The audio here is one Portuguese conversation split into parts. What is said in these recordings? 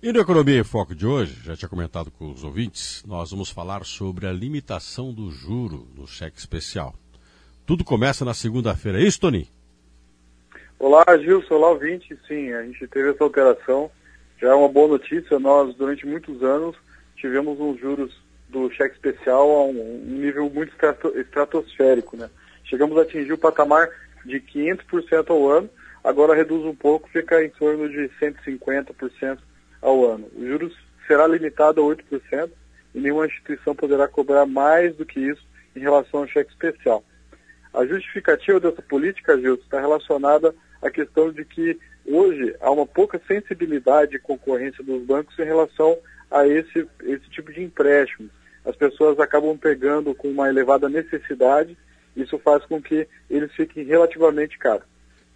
E no Economia em Foco de hoje, já tinha comentado com os ouvintes, nós vamos falar sobre a limitação do juro no cheque especial. Tudo começa na segunda-feira, é isso, Toninho? Olá, Gilson, olá, ouvinte. Sim, a gente teve essa alteração, já é uma boa notícia. Nós, durante muitos anos, tivemos uns juros do cheque especial a um nível muito estratosférico, né? Chegamos a atingir o patamar de 500% ao ano, agora reduz um pouco, fica em torno de 150% ao ano. O juros será limitado a 8% e nenhuma instituição poderá cobrar mais do que isso em relação ao cheque especial. A justificativa dessa política, Gilson, está relacionada à questão de que hoje há uma pouca sensibilidade e concorrência dos bancos em relação a esse tipo de empréstimo. As pessoas acabam pegando com uma elevada necessidade, isso faz com que eles fiquem relativamente caros.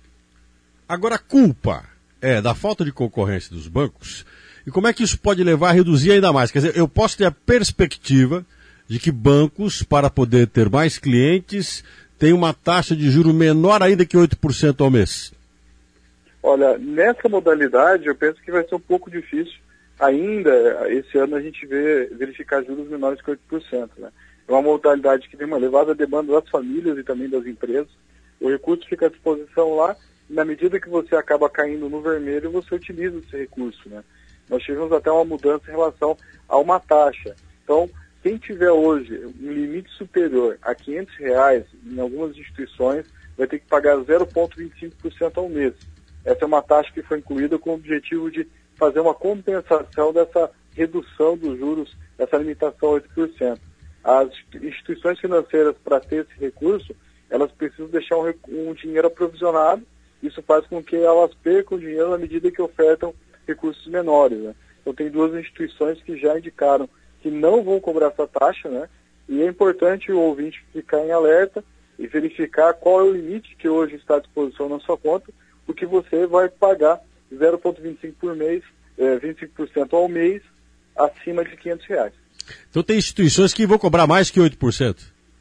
Agora, a culpa é da falta de concorrência dos bancos? E como é que isso pode levar a reduzir ainda mais? Quer dizer, eu posso ter a perspectiva de que bancos, para poder ter mais clientes, têm uma taxa de juro menor ainda que 8% ao mês? Olha, nessa modalidade eu penso que vai ser um pouco difícil. Ainda esse ano a gente verificar juros menores que 8%. Né? É uma modalidade que tem uma elevada demanda das famílias e também das empresas. O recurso fica à disposição lá e na medida que você acaba caindo no vermelho, você utiliza esse recurso. Né? Nós tivemos até uma mudança em relação a uma taxa. Então, quem tiver hoje um limite superior a R$500 em algumas instituições vai ter que pagar 0,25% ao mês. Essa é uma taxa que foi incluída com o objetivo de fazer uma compensação dessa redução dos juros, essa limitação a 8%. As instituições financeiras, para ter esse recurso, elas precisam deixar um dinheiro aprovisionado. Isso faz com que elas percam dinheiro na medida que ofertam recursos menores. Né? Então tem duas instituições que já indicaram que não vão cobrar essa taxa, né? E é importante o ouvinte ficar em alerta e verificar qual é o limite que hoje está à disposição na sua conta, porque você vai pagar 0,25% por mês, 25% ao mês, acima de R$500. Então tem instituições que vão cobrar mais que 8%?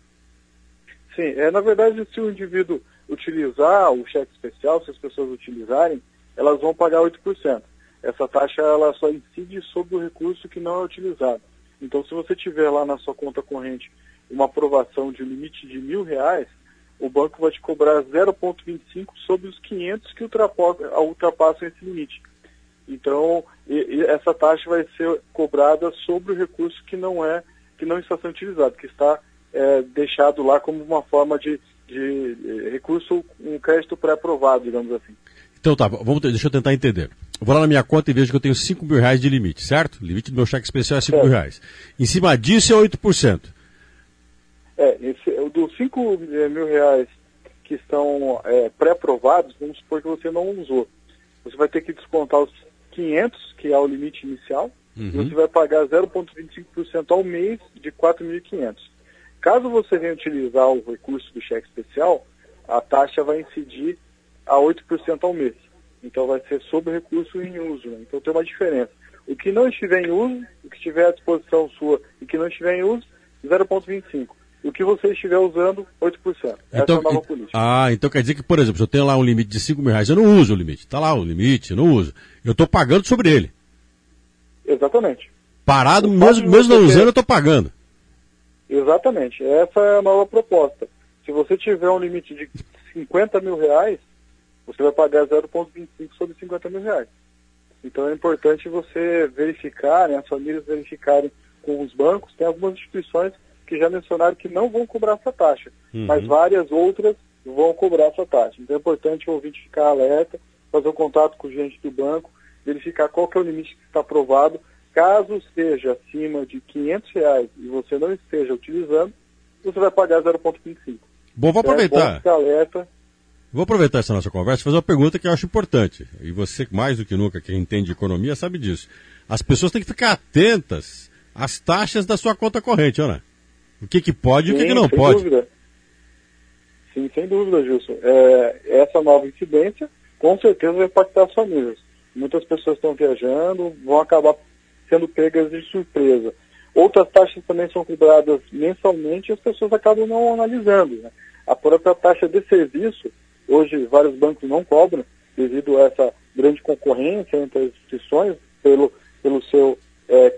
Sim, na verdade, se o indivíduo utilizar o cheque especial, se as pessoas utilizarem, elas vão pagar 8%. Essa taxa ela só incide sobre o recurso que não é utilizado. Então, se você tiver lá na sua conta corrente uma aprovação de um limite de R$1.000, o banco vai te cobrar 0,25 sobre os 500 que ultrapassam esse limite. Então, essa taxa vai ser cobrada sobre o recurso que não está sendo utilizado, que está deixado lá como uma forma de recurso, um crédito pré-aprovado, digamos assim. Então tá, deixa eu tentar entender. Eu vou lá na minha conta e vejo que eu tenho R$5.000 de limite, certo? O limite do meu cheque especial é R$5.000. Em cima disso é 8%. Dos R$5.000 que estão pré-aprovados, vamos supor que você não usou. Você vai ter que descontar os 500, que é o limite inicial, e você vai pagar 0,25% ao mês de 4.500. Caso você venha utilizar o recurso do cheque especial, a taxa vai incidir a 8% ao mês. Então vai ser sobre recurso em uso. Né? Então tem uma diferença. O que não estiver em uso, o que estiver à disposição sua e que não estiver em uso, 0,25%. O que você estiver usando, 8%. Essa é a nova política. Então quer dizer que, por exemplo, se eu tenho lá um limite de R$5.000, eu não uso o limite. Está lá o limite, eu não uso. Eu estou pagando sobre ele. Exatamente. Parado, mesmo não usando, eu estou pagando. Exatamente. Essa é a nova proposta. Se você tiver um limite de R$50.000, você vai pagar 0,25 sobre R$50.000. Então é importante você verificar, né, as famílias verificarem com os bancos. Tem algumas instituições que já mencionaram que não vão cobrar essa taxa, mas várias outras vão cobrar essa taxa. Então é importante o ouvinte ficar alerta, fazer um contato com o gerente do banco, verificar qual que é o limite que está aprovado. Caso seja acima de R$500 e você não esteja utilizando, você vai pagar 0,25. Bom, vou aproveitar. Bom ficar alerta. Vou aproveitar essa nossa conversa e fazer uma pergunta que eu acho importante. E você, mais do que nunca, que entende de economia, sabe disso. As pessoas têm que ficar atentas às taxas da sua conta corrente, não é? O que pode e o que não pode. Dúvida. Sim, sem dúvida, Gilson. Essa nova incidência, com certeza, vai impactar as famílias. Muitas pessoas estão viajando, vão acabar sendo pegas de surpresa. Outras taxas também são cobradas mensalmente e as pessoas acabam não analisando. Né? A própria taxa de serviço, hoje vários bancos não cobram, devido a essa grande concorrência entre as instituições, pelo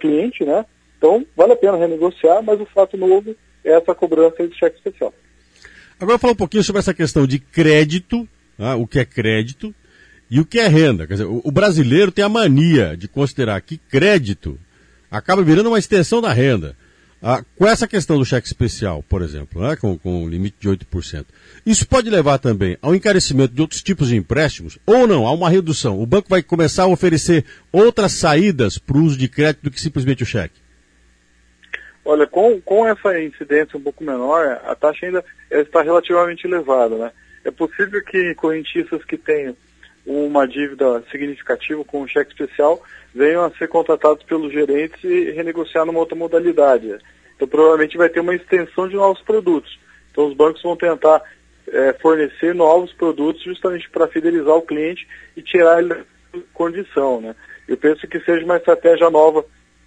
cliente, né? Então, vale a pena renegociar, mas o fato novo é essa cobrança de cheque especial. Agora falar um pouquinho sobre essa questão de crédito, tá? O que é crédito e o que é renda. Quer dizer, o brasileiro tem a mania de considerar que crédito acaba virando uma extensão da renda. Com essa questão do cheque especial, por exemplo, né, com um limite de 8%, isso pode levar também ao encarecimento de outros tipos de empréstimos ou não, a uma redução? O banco vai começar a oferecer outras saídas para o uso de crédito do que simplesmente o cheque? Olha, com essa incidência um pouco menor, a taxa ainda está relativamente elevada, né? É possível que correntistas que tenham uma dívida significativa com um cheque especial venham a ser contratados pelos gerentes e renegociar numa outra modalidade. Então, provavelmente vai ter uma extensão de novos produtos. Então, os bancos vão tentar fornecer novos produtos justamente para fidelizar o cliente e tirar ele da condição, né? Eu penso que seja uma estratégia nova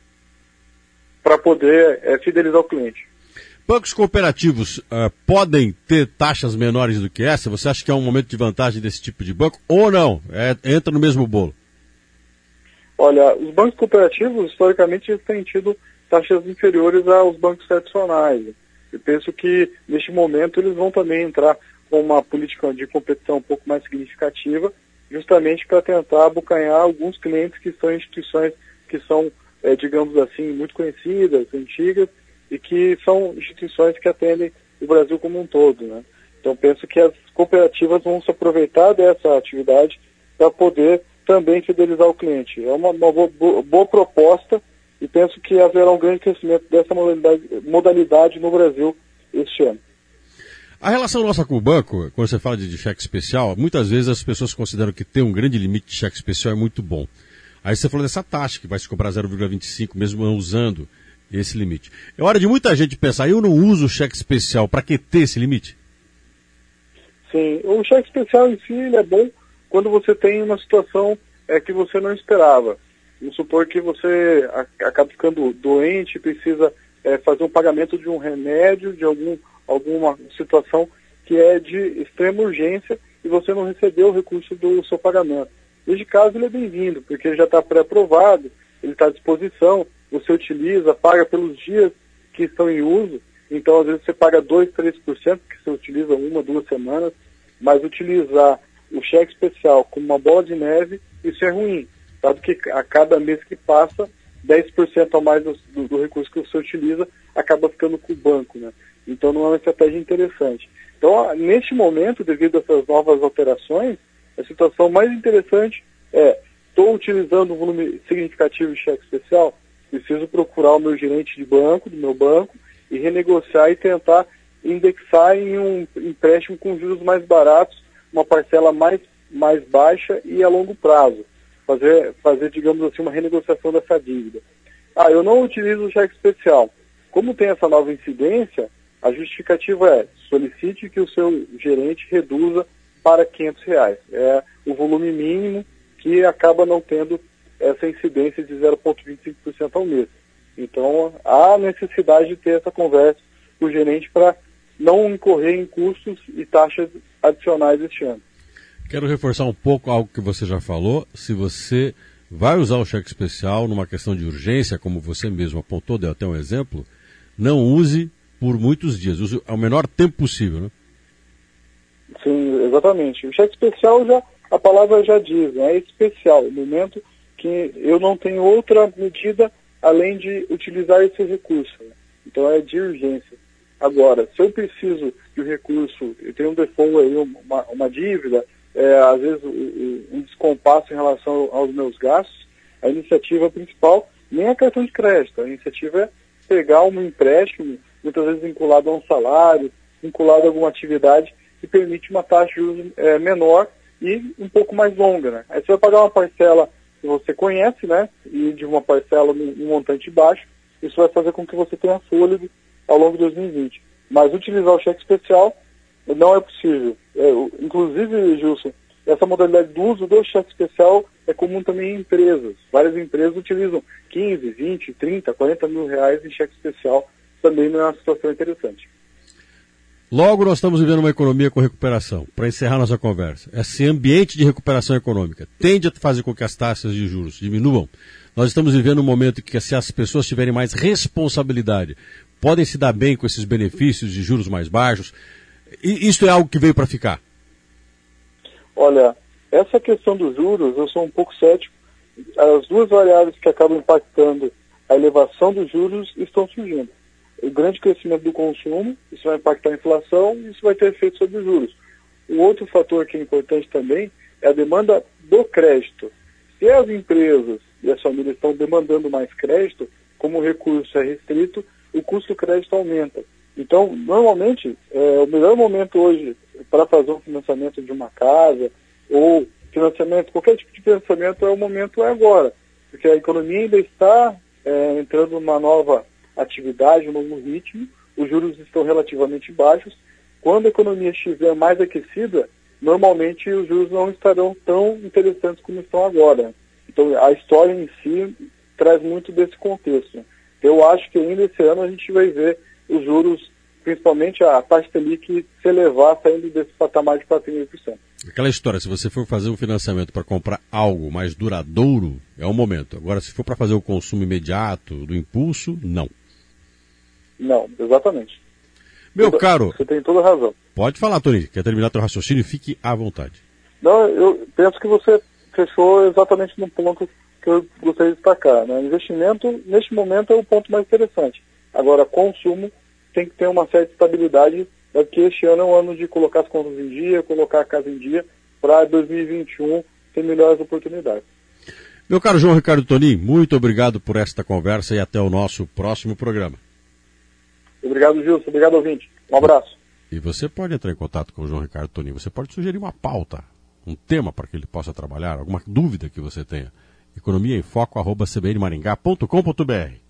para poder fidelizar o cliente. Bancos cooperativos podem ter taxas menores do que essa? Você acha que é um momento de vantagem desse tipo de banco ou não? Entra no mesmo bolo? Olha, os bancos cooperativos, historicamente, eles têm tido taxas inferiores aos bancos tradicionais. Eu penso que, neste momento, eles vão também entrar com uma política de competição um pouco mais significativa, justamente para tentar abocanhar alguns clientes que são instituições que são, digamos assim, muito conhecidas, antigas, e que são instituições que atendem o Brasil como um todo, né? Então, penso que as cooperativas vão se aproveitar dessa atividade para poder também fidelizar o cliente. É uma boa proposta e penso que haverá um grande crescimento dessa modalidade no Brasil este ano. A relação nossa com o banco, quando você fala de cheque especial, muitas vezes as pessoas consideram que ter um grande limite de cheque especial é muito bom. Aí você falou dessa taxa, que vai se cobrar 0,25, mesmo não usando esse limite. É hora de muita gente pensar, eu não uso o cheque especial, para que ter esse limite? Sim, o cheque especial em si ele é bom quando você tem uma situação que você não esperava. Vamos supor que você acaba ficando doente, precisa fazer um pagamento de um remédio, de alguma situação que é de extrema urgência e você não recebeu o recurso do seu pagamento. Neste caso ele é bem-vindo, porque ele já está pré-aprovado, ele está à disposição, você utiliza, paga pelos dias que estão em uso, então às vezes você paga 2%, 3%, que você utiliza 1, 2 semanas, mas utilizar o cheque especial como uma bola de neve, isso é ruim, dado que a cada mês que passa, 10% a mais do recurso que você utiliza acaba ficando com o banco, né? Então não é uma estratégia interessante. Então, neste momento, devido a essas novas alterações, a situação mais interessante estou utilizando um volume significativo de cheque especial, preciso procurar o meu gerente de banco, do meu banco, e renegociar e tentar indexar em um empréstimo com juros mais baratos, uma parcela mais baixa e a longo prazo. Fazer, digamos assim, uma renegociação dessa dívida. Eu não utilizo o cheque especial. Como tem essa nova incidência, a justificativa é solicite que o seu gerente reduza para R$500. É o volume mínimo que acaba não tendo essa incidência de 0,25% ao mês. Então, há necessidade de ter essa conversa com o gerente para não incorrer em custos e taxas adicionais este ano. Quero reforçar um pouco algo que você já falou. Se você vai usar o cheque especial numa questão de urgência, como você mesmo apontou, deu até um exemplo, não use por muitos dias, use ao menor tempo possível, né? Sim, exatamente. O cheque especial, a palavra já diz, né? É especial, no momento que eu não tenho outra medida além de utilizar esse recurso, né? Então é de urgência. Agora, se eu preciso de um recurso, eu tenho um default aí, uma dívida, às vezes um descompasso em relação aos meus gastos, a iniciativa principal nem é cartão de crédito, a iniciativa é pegar um empréstimo, muitas vezes vinculado a um salário, vinculado a alguma atividade que permite uma taxa de juros menor e um pouco mais longa, né? Aí você vai pagar uma parcela que você conhece, né? E de uma parcela num montante baixo, isso vai fazer com que você tenha fôlego ao longo de 2020. Mas utilizar o cheque especial não é possível. Inclusive, Gilson, essa modalidade do uso do cheque especial é comum também em empresas. Várias empresas utilizam 15, 20, 30, 40 mil reais em cheque especial. Também não é uma situação interessante. Logo, nós estamos vivendo uma economia com recuperação. Para encerrar nossa conversa, esse ambiente de recuperação econômica tende a fazer com que as taxas de juros diminuam. Nós estamos vivendo um momento em que, se as pessoas tiverem mais responsabilidade, podem se dar bem com esses benefícios de juros mais baixos. E isso é algo que veio para ficar? Olha, essa questão dos juros, eu sou um pouco cético. As duas variáveis que acabam impactando a elevação dos juros estão surgindo. O grande crescimento do consumo, isso vai impactar a inflação e isso vai ter efeito sobre os juros. O outro fator que é importante também é a demanda do crédito. Se as empresas e as famílias estão demandando mais crédito, como o recurso é restrito, o custo do crédito aumenta. Então, normalmente, o melhor momento hoje para fazer um financiamento de uma casa ou financiamento, qualquer tipo de financiamento, o momento é agora. Porque a economia ainda está entrando numa nova atividade, um novo ritmo, os juros estão relativamente baixos. Quando a economia estiver mais aquecida, normalmente os juros não estarão tão interessantes como estão agora. Então, a história em si traz muito desse contexto. Eu acho que ainda esse ano a gente vai ver os juros, principalmente a taxa Selic, se elevar, saindo desse patamar de 4,5%. Aquela história, se você for fazer um financiamento para comprar algo mais duradouro, é o momento. Agora, se for para fazer o consumo imediato, do impulso, não. Não, exatamente. Meu caro... Você tem toda a razão. Pode falar, Tony. Quer terminar teu raciocínio? Fique à vontade. Não, eu penso que você fechou exatamente no ponto que eu gostaria de destacar, né? Investimento, neste momento, é o ponto mais interessante. Agora, consumo tem que ter uma certa estabilidade, porque este ano é um ano de colocar as contas em dia, colocar a casa em dia, para 2021 ter melhores oportunidades. Meu caro João Ricardo Tonin, muito obrigado por esta conversa e até o nosso próximo programa. Obrigado, Gilson. Obrigado, ouvinte. Um abraço. E você pode entrar em contato com o João Ricardo Tonin. Você pode sugerir uma pauta, um tema para que ele possa trabalhar, alguma dúvida que você tenha. economiaemfoco@cbnmaringá.com.br